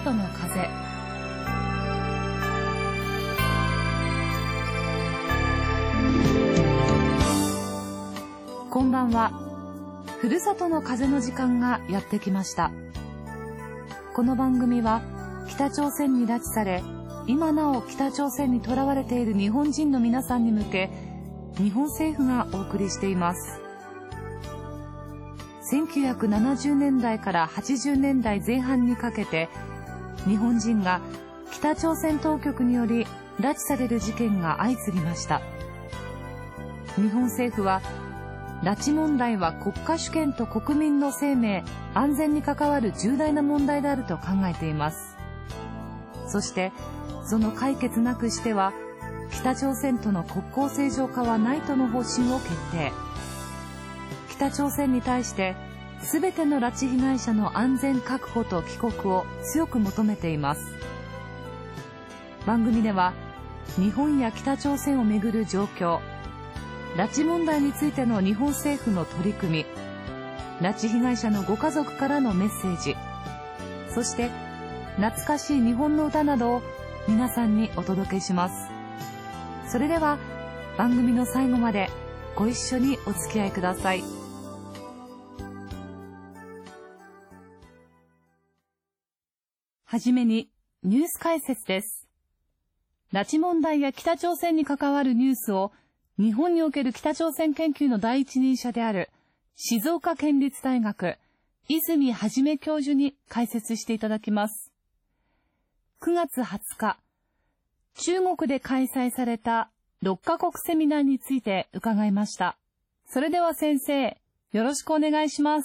里の風。こんばんは。ふるさとの風の時間がやってきました。この番組は北朝鮮に拉致され、今なお北朝鮮に囚われている日本人の皆さんに向け、日本政府がお送りしています。1970年代から80年代前半にかけて、日本人が北朝鮮当局により拉致される事件が相次ぎました。日本政府は、拉致問題は国家主権と国民の生命、安全に関わる重大な問題であると考えています。そして、その解決なくしては、北朝鮮との国交正常化はないとの方針を決定。北朝鮮に対して、すべての拉致被害者の安全確保と帰国を強く求めています。番組では、日本や北朝鮮をめぐる状況、拉致問題についての日本政府の取り組み、拉致被害者のご家族からのメッセージ、そして懐かしい日本の歌などを皆さんにお届けします。それでは番組の最後までご一緒にお付き合いください。はじめにニュース解説です。拉致問題や北朝鮮に関わるニュースを日本における北朝鮮研究の第一人者である静岡県立大学泉はじめ教授に解説していただきます。9月20日、中国で開催された6カ国セミナーについて伺いました。それでは先生、よろしくお願いします。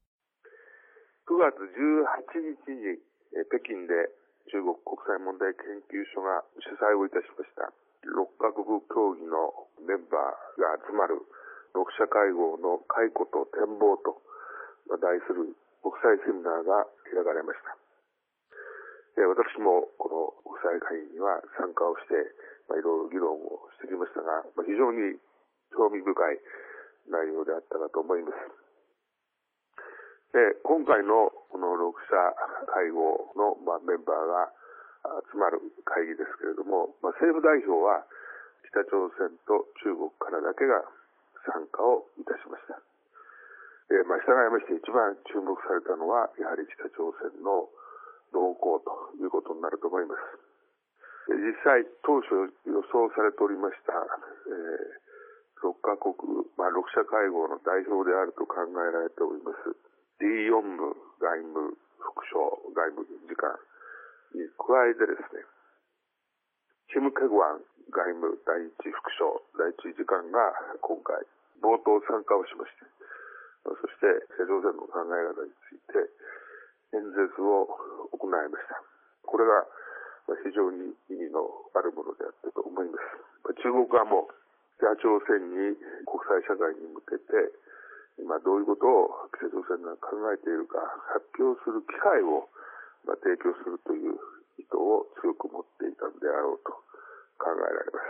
9月18日に北京で中国国際問題研究所が主催をいたしました。6カ国協議のメンバーが集まる6者会合の回顧と展望と題する国際セミナーが開かれました。私もこの国際会議には参加をして、いろいろ議論をしてきましたが、非常に興味深い内容であったかと思います。今回のこの6者会合のメンバーが集まる会議ですけれども、政府代表は北朝鮮と中国からだけが参加をいたしました。従いまして一番注目されたのはやはり北朝鮮の動向ということになると思います。実際当初予想されておりました、6カ国、6者会合の代表であると考えられております李ヨンム外務副省外務次官に加えてですね、キム・ケグワン外務第一副省第一次官が今回冒頭参加をしまして、そして北朝鮮の考え方について演説を行いました。これが非常に意義のあるものであったと思います。中国側も北朝鮮に国際社会に向けて今どういうことを北朝鮮が考えているか発表する機会を提供するという意図を強く持っていたのであろうと考えられます。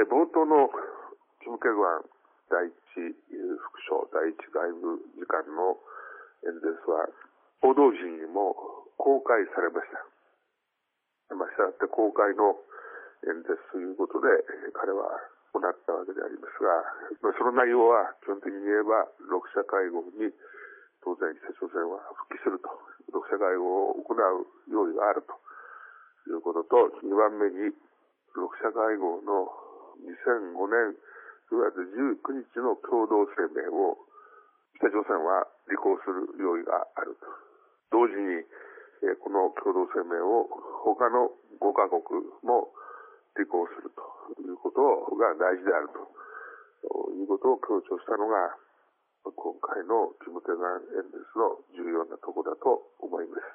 冒頭のキム・ケグワン第一副省第一外務次官の演説は報道陣にも公開されました。したがって公開の演説ということで彼は行ったわけでありますが、その内容は基本的に言えば6者会合に当然北朝鮮は復帰すると、6者会合を行う用意があるということと、2番目に6者会合の2005年9月19日の共同声明を北朝鮮は履行する用意があると。同時にこの共同声明を他の5カ国も履行するということが大事であるということを強調したのが今回のキム・ケグワン演説の重要なところだと思います。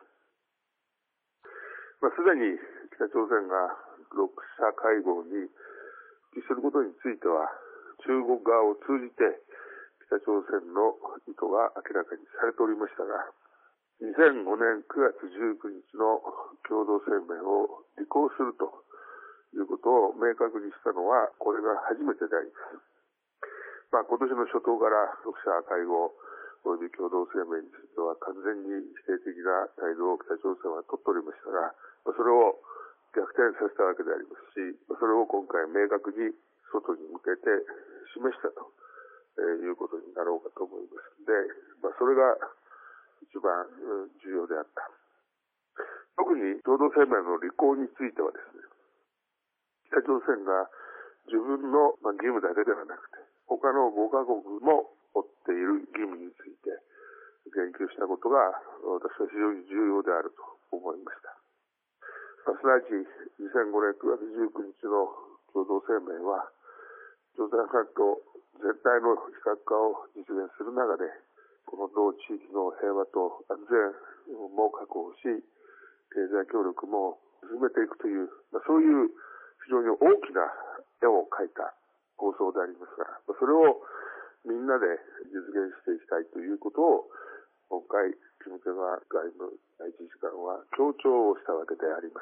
すでに北朝鮮が6者会合に復帰することについては中国側を通じて北朝鮮の意図が明らかにされておりましたが、2005年9月19日の共同声明を履行するということを明確にしたのはこれが初めてであります。今年の初頭から6者会合および共同声明については完全に否定的な態度を北朝鮮は取っておりましたが、それを逆転させたわけでありますし、それを今回明確に外に向けて示したということになろうかと思いますので、それが一番重要であった。特に共同声明の履行についてはですね、北朝鮮が自分の義務だけではなくて、他の5カ国も負っている義務について言及したことが私は非常に重要であると思いました。すなわち2005年9月19日の共同声明は、朝鮮半島全体の非核化を実現する中で、この同地域の平和と安全も確保し、経済協力も進めていくという、そういう非常に大きな絵を描いた構想でありますが、それをみんなで実現していきたいということを、今回、キム・ジョンウン外務第一次官は強調をしたわけであります。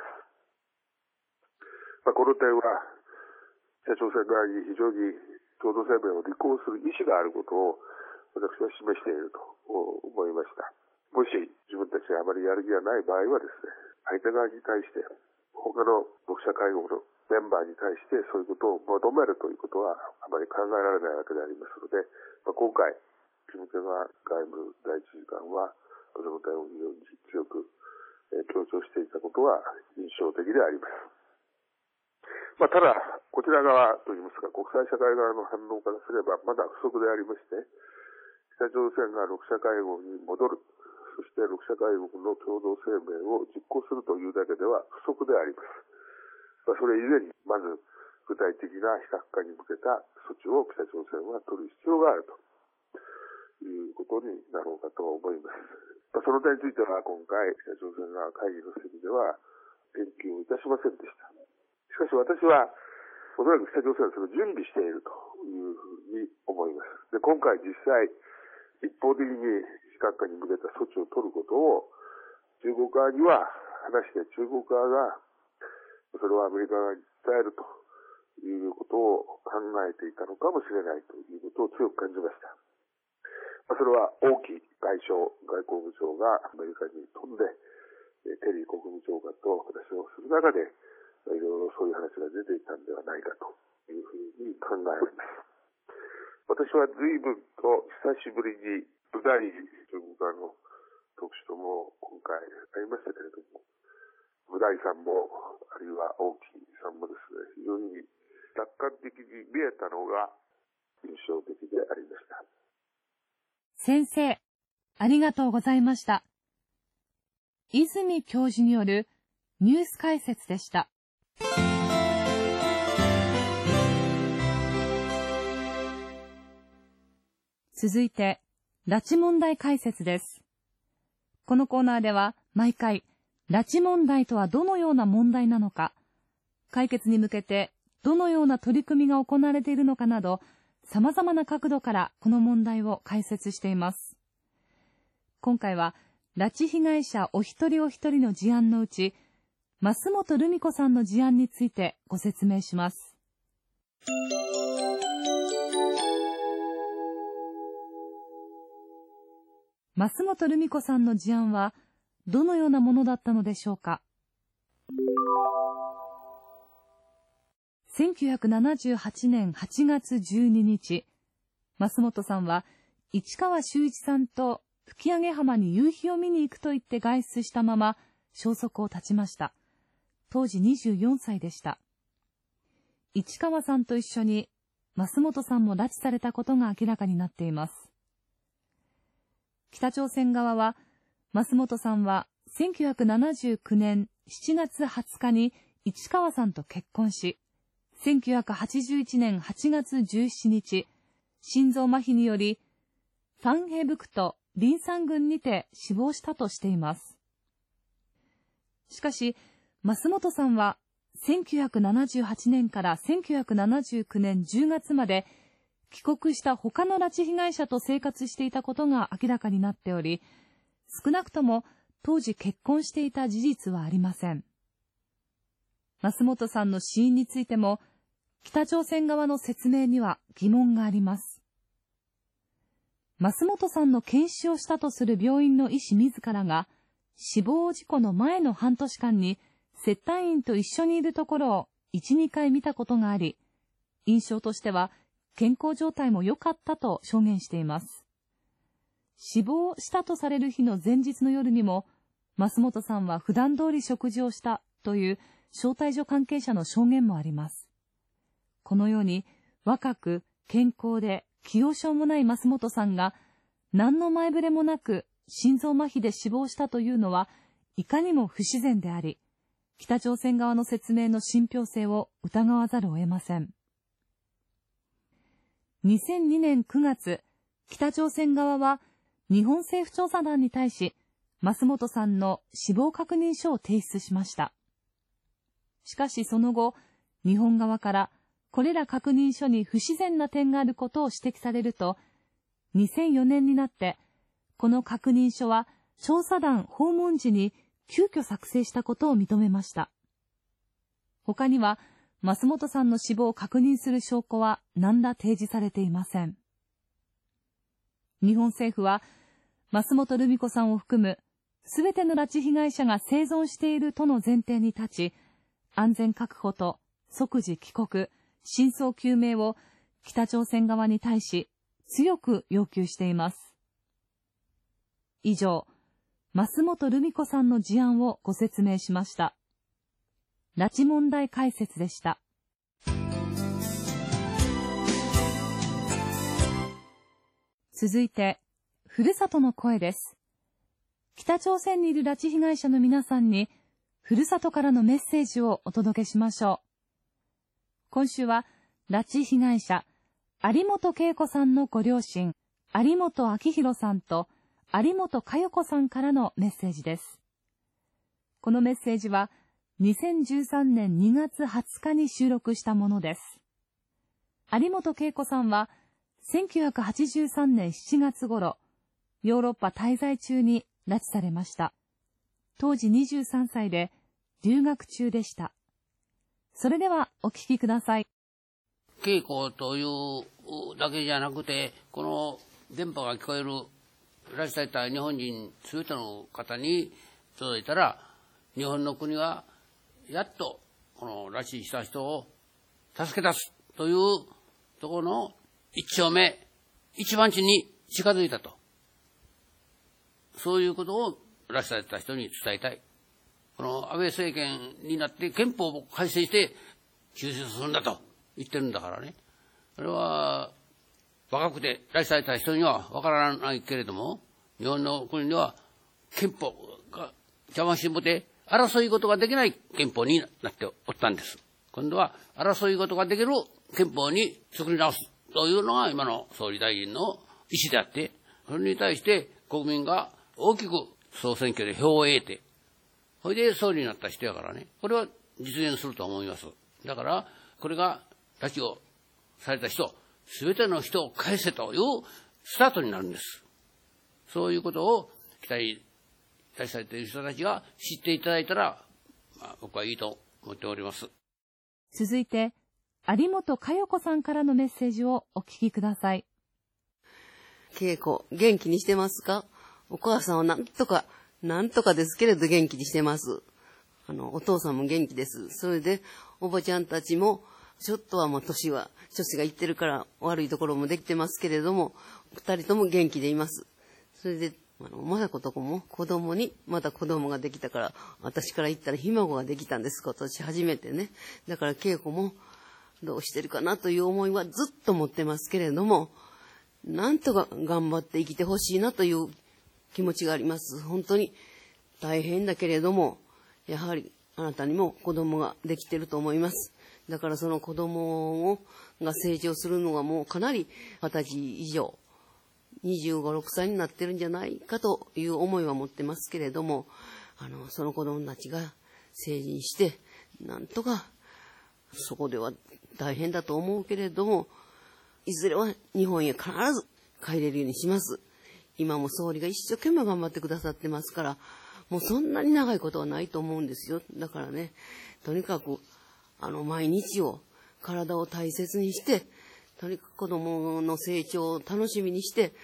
この点は、北朝鮮側に非常に共同声明を履行する意思があることを私は示していると思いました。もし自分たちがあまりやる気がない場合はですね、相手側に対して、他の6者会合のメンバーに対してそういうことを求めるということはあまり考えられないわけでありますので、今回、キム・ジョンウン外務第一次官は、その点を非常に強く強調していたことは印象的であります。ただ、こちら側といいますか、国際社会側の反応からすればまだ不足でありまして、北朝鮮が6者会合に戻る、そして6者会合の共同声明を実行するというだけでは不足であります。それ以前に、まず具体的な非核化に向けた措置を北朝鮮は取る必要があるということになろうかと思います。その点については今回、北朝鮮が会議の席では言及をいたしませんでした。しかし私は、おそらく北朝鮮はそれを準備しているというふうに思います。で、今回実際、一方的に非核化に向けた措置を取ることを中国側には話して、中国側がそれをアメリカ側に伝えるということを考えていたのかもしれないということを強く感じました。それは王毅外交部長がアメリカに飛んで、テリー国務長官と話をする中で、いろいろそういう話が出ていたんではないかというふうに考えます。私は随分と久しぶりに部大臣、中国側の特使とも今回会いましたけれども、部大さんも、あるいは王毅さんもですね、非常に楽観的に見えたのが印象的でありました。 先生、ありがとうございました。泉教授によるニュース解説でした。続いて、拉致問題解説です。このコーナーでは毎回、拉致問題とはどのような問題なのか、解決に向けてどのような取り組みが行われているのかなど、様々な角度からこの問題を解説しています。今回は、拉致被害者お一人お一人の事案のうち、増本留美子さんの事案についてご説明します。増本留美子さんの事案はどのようなものだったのでしょうか。1978年8月12日、増本さんは市川修一さんと吹上浜に夕日を見に行くと言って外出したまま消息を絶ちました。当時24歳でした。市川さんと一緒に増本さんも拉致されたことが明らかになっています。北朝鮮側は、増本さんは1979年7月20日に市川さんと結婚し、1981年8月17日、心臓麻痺により、ファンヘブクトリンサン郡にて死亡したとしています。しかし、増本さんは1978年から1979年10月まで帰国した他の拉致被害者と生活していたことが明らかになっており、少なくとも当時結婚していた事実はありません。増本さんの死因についても、北朝鮮側の説明には疑問があります。 増本さんの検視をしたとする病院の医師自らが、死亡事故の前の半年間に接待員と一緒にいるところを1、2回見たことがあり、印象としては健康状態も良かったと証言しています。死亡したとされる日の前日の夜にも、増本さんは普段通り食事をしたという招待所関係者の証言もあります。このように若く健康で気弱症もない増本さんが何の前触れもなく心臓麻痺で死亡したというのはいかにも不自然であり、北朝鮮側の説明の信憑性を疑わざるを得ません。2002年9月、北朝鮮側は日本政府調査団に対し、増本さんの死亡確認書を提出しました。しかしその後、日本側からこれら確認書に不自然な点があることを指摘されると、2004年になってこの確認書は調査団訪問時に急遽作成したことを認めました。他には増本さんの死亡を確認する証拠は何ら提示されていません。日本政府は増本ルミ子さんを含むすべての拉致被害者が生存しているとの前提に立ち、安全確保と即時帰国、真相究明を北朝鮮側に対し強く要求しています。以上、増本ルミ子さんの事案をご説明しました。拉致問題解説でした。続いて、ふるさとの声です。北朝鮮にいる拉致被害者の皆さんに、ふるさとからのメッセージをお届けしましょう。今週は、拉致被害者、有本恵子さんのご両親、有本明弘さんと有本佳代子さんからのメッセージです。このメッセージは、2013年2月20日に収録したものです。有本恵子さんは、1983年7月頃、ヨーロッパ滞在中に拉致されました。当時23歳で留学中でした。それではお聞きください。 恵子というだけじゃなくて、この電波が聞こえる拉致された日本人すべての方に届いたら、日本の国はやっとこの拉致した人を助け出すというところの一丁目、一番地に近づいたと。そういうことを拉致された人に伝えたい。この安倍政権になって憲法を改正して救出するんだと言ってるんだからね。それは若くて拉致された人にはわからないけれども、日本の国では憲法が邪魔してもて争い事ができない憲法になっておったんです。今度は争い事ができる憲法に作り直すというのが今の総理大臣の意思であって、それに対して国民が大きく総選挙で票を得て、それで総理になった人やからね、これは実現すると思います。だから、これが拉致をされた人、すべての人を返せというスタートになるんです。そういうことを期待されている人たちが知っていただいたら、僕はいいと思っております。 続いて、有本佳代子さんからのメッセージをお聞きください。 恵子、元気にしてますか？お母さんはなんとかですけれど元気にしてます。お父さんも元気です。それで、おばちゃんたちも、ちょっとはもう年がいってるから悪いところもできてますけれども、二人とも元気でいます。それで、雅子とこも子供に、また子供ができたから、私から言ったらひ孫ができたんです、今年初めてね。だから恵子も、どうしてるかなという思いはずっと持ってますけれども、なんとか頑張って生きてほしいなという気持ちがあります。本当に大変だけれども、やはりあなたにも子供ができてると思います。だからその子供が成長するのがもうかなり20歳以上、25、6歳になってるんじゃないかという思いは持ってますけれども、その子供たちが成人して、なんとかそこでは大変だと思うけれども、いずれは日本へ必ず帰れるようにします。今も総理が一生懸命頑張ってくださってますから、もうそんなに長いことはないと思うんですよ。だからね、とにかく毎日を体を大切にして、とにかく子供の成長を楽しみにして、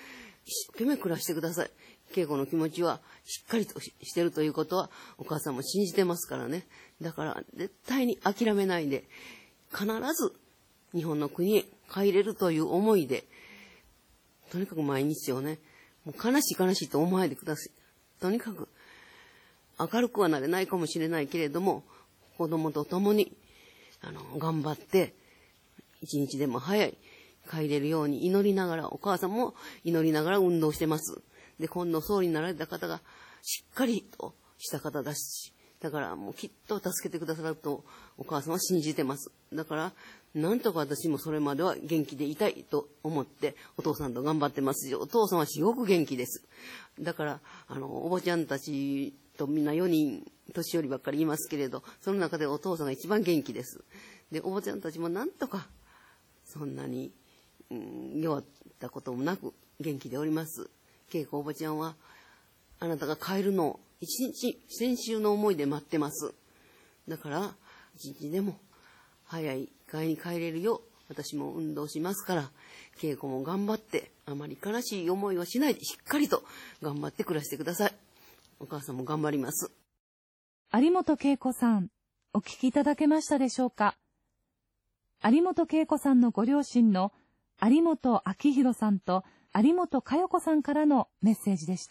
一生懸命暮らしてください。恵子の気持ちはしっかりとしてるということはお母さんも信じてますからね。だから絶対に諦めないで、必ず日本の国へ帰れるという思いで、とにかく毎日をね、もう悲しいと思わないでください。とにかく明るくはなれないかもしれないけれども、子供と共に頑張って一日でも早い帰れるように祈りながら、お母さんも祈りながら運動してます。で、今度総理になられた方がしっかりとした方だし、だからもうきっと助けてくださるとお母さんは信じてます。だからなんとか私もそれまでは元気でいたいと思ってお父さんと頑張ってますし、お父さんはすごく元気です。だからおばちゃんたちとみんな4人年寄りばっかりいますけれど、その中でお父さんが一番元気です。で、おばちゃんたちもなんとかそんなに、弱ったこともなく元気でおります。恵子おばちゃんはあなたが帰るのを一日先週の思いで待ってます。だから一日でも早い帰に帰れるよう私も運動しますから、恵子も頑張ってあまり悲しい思いをしないでしっかりと頑張って暮らしてください。お母さんも頑張ります。 有本恵子さん、お聞きいただけましたでしょうか。有本恵子さんのご両親の有本明弘さんと有本佳代子さんからのメッセージでした。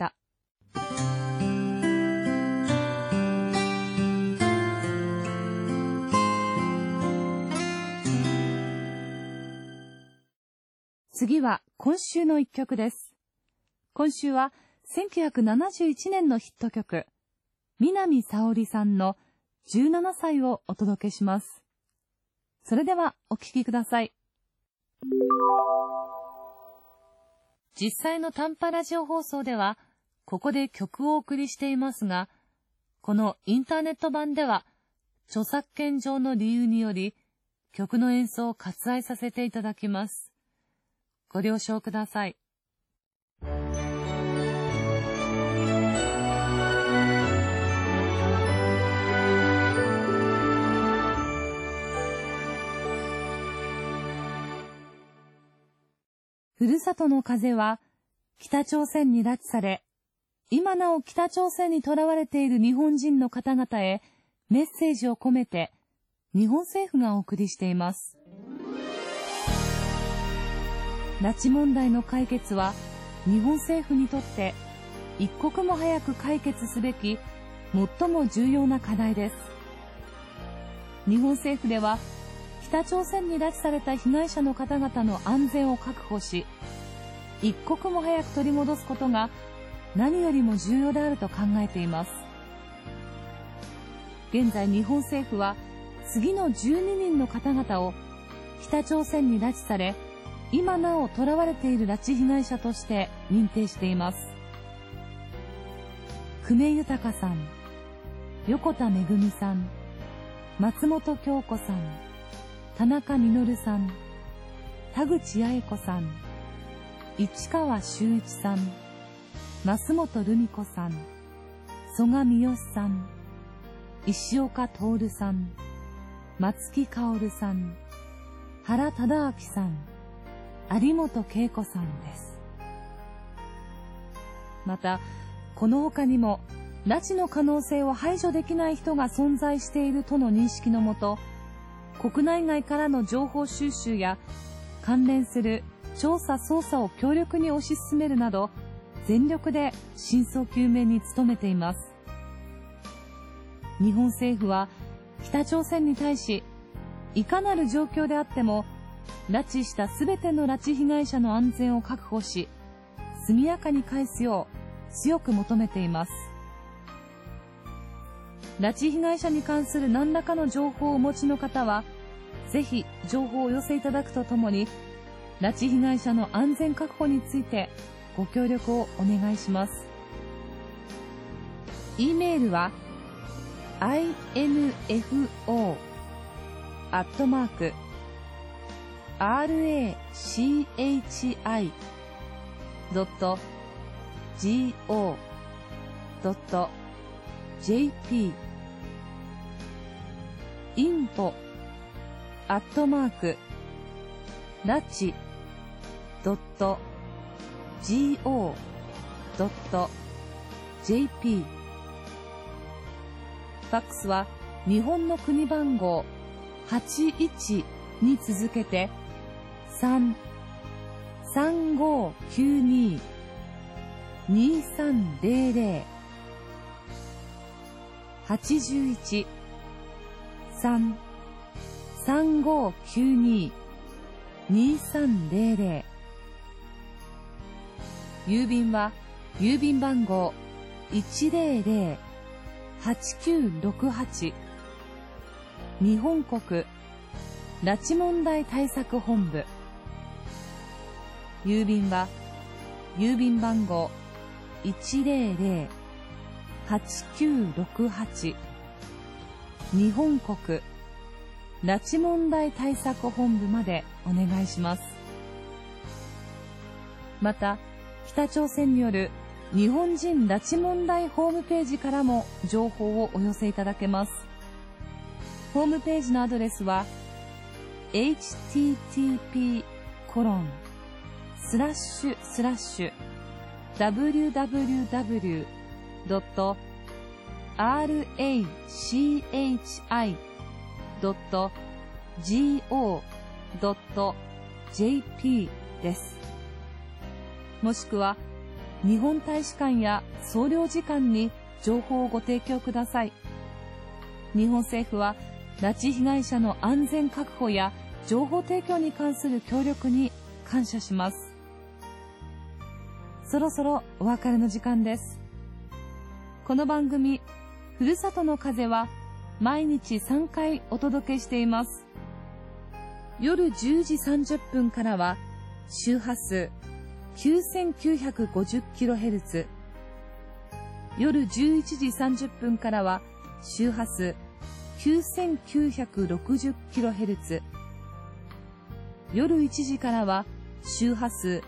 次は今週の一曲です。今週は1971年のヒット曲、南沙織さんの17歳をお届けします。それではお聴きください。実際の短波ラジオ放送ではここで曲をお送りしていますが、このインターネット版では著作権上の理由により曲の演奏を割愛させていただきます。ご了承ください。ふるさとの風は北朝鮮に拉致され、今なお北朝鮮に囚われている日本人の方々へメッセージを込めて日本政府がお送りしています。拉致問題の解決は日本政府にとって一刻も早く解決すべき最も重要な課題です。日本政府では北朝鮮に拉致された被害者の方々の安全を確保し、一刻も早く取り戻すことが何よりも重要であると考えています。現在日本政府は次の12人の方々を北朝鮮に拉致され、今なお囚われている拉致被害者として認定しています。久米豊さん、横田めぐみさん、松本京子さん、田中実さん、田口八重子さん、市川修一さん、増本留美子さん、曽我三好さん、石岡徹さん、松木薫さん、原忠明さん、有本恵子さんです。また、この他にも拉致の可能性を排除できない人が存在しているとの認識のもと、国内外からの情報収集や関連する調査捜査を強力に推し進めるなど、全力で真相究明に努めています。日本政府は北朝鮮に対し、いかなる状況であっても拉致したすべての拉致被害者の安全を確保し、速やかに返すよう強く求めています。拉致被害者に関する何らかの情報をお持ちの方は、ぜひ情報をお寄せいただくとともに、拉致被害者の安全確保についてご協力をお願いします。e メールは info@rachi.go.jp info@rachi.go.jp go.jp。 ファックスは日本の国番号81に続けて3-3592-2300 81-3-3592-2300。郵便は郵便番号100-8968日本国拉致問題対策本部。郵便は郵便番号100-8968日本国拉致問題対策本部までお願いします。また、北朝鮮による日本人拉致問題ホームページからも情報をお寄せいただけます。ホームページのアドレスは http://www.rachi.go.jp です。もしくは日本大使館や総領事館に情報をご提供ください。日本政府は拉致被害者の安全確保や情報提供に関する協力に感謝します。そろそろお別れの時間です。この番組、ふるさとの風は毎日3回お届けしています。夜10時30分からは周波数 9950kHz、 夜11時30分からは周波数 9960kHz、 夜1時からは周波数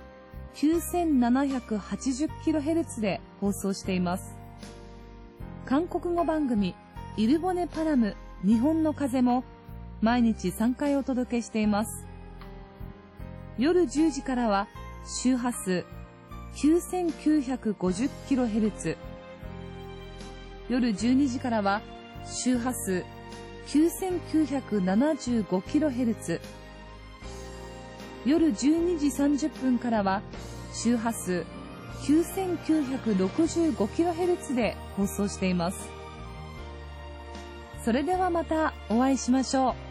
9780kHz で放送しています。韓国語番組イルボネパラム日本の風も毎日3回お届けしています。夜10時からは周波数 9950kHz、 夜12時からは周波数 9975kHz、 夜12時30分からは周波数 9965kHz で放送しています。それではまたお会いしましょう。